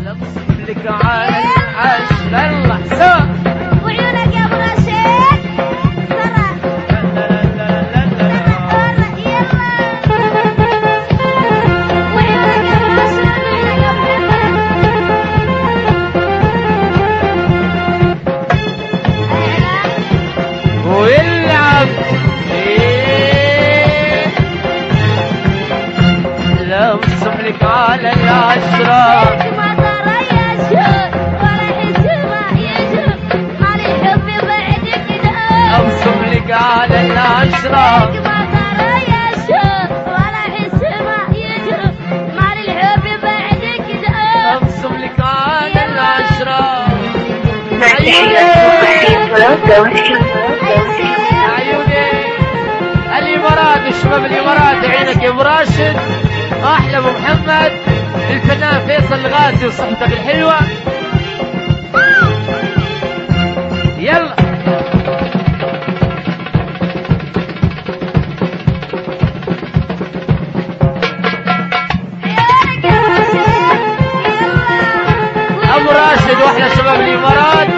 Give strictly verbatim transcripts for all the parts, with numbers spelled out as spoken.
لك على العشر الله سوا وعيونك يا ابو رشيد سرع وعيونك يا ابو رشيد ويلعب لمسم لك على العشرة أمسم لك على العشرة أمسم لك على العشرة عيوني الإمارات الشباب الإمارات عينك يا أبو راشد أحلى أبو محمد الفنان فيصل الغازي وصحتك الحلوة يلا أبو راشد وأحلى شباب الإمارات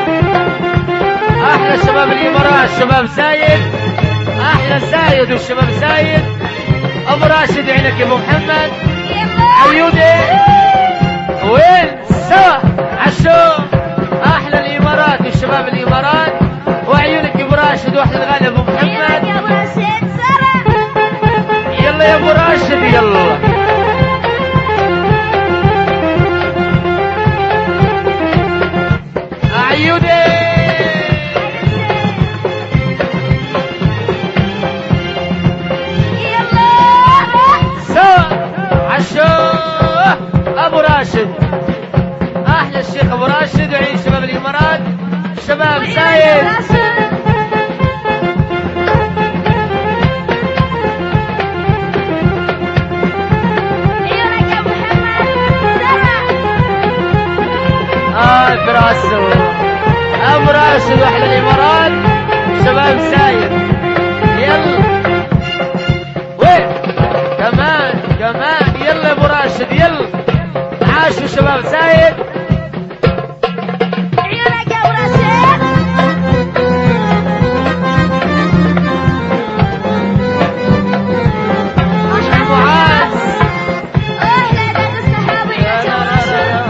أحلى شباب الإمارات شباب زايد أحلى زايد والشباب زايد أبو راشد عينك يا أبو محمد عيوني وين سوا عالشوق أحلى الإمارات والشباب الإمارات وعيونك يا أبو راشد وأحلى الغالي أبو محمد يلا يا أبو راشد يلا عيوني أبو راشد أحلى الشيخ أبو راشد وعين شباب الإمارات شباب زايد آه براسه أبو راشد وأحلى الإمارات شباب زايد يلا وين كمان كمان يلا يا أبو راشد يلا عاشوا شباب زايد عيونك يا ابو رشيد احلى معاذ احلى ذات السحاب وعيونك يا ابو رشيد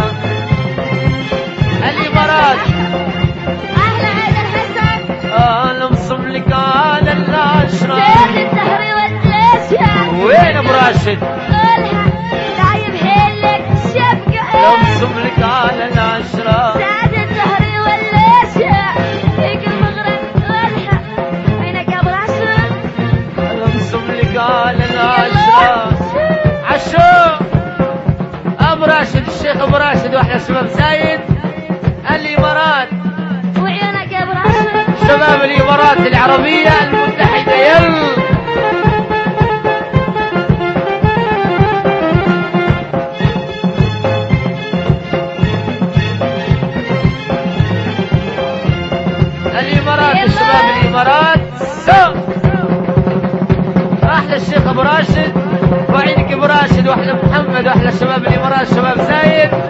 الامارات احلى عيد الحسن انا مصم لك على العشرة سيد الدهر والاشياء وين ابو راشد لمسم لك على العشرة سعد الدهر والاشياء فيك المغرب والحق عينك يا ابو راشد لمسم لك على العشرة عشو ابو راشد الشيخ ابو راشد واحلى شباب زايد الامارات وعيونك يا ابو راشد شباب الامارات العربية المتحدة يلا الامارات الشباب الامارات سو احلى الشيخ ابو راشد وعينك ابو راشد واحلى محمد واحلى شباب الامارات شباب زايد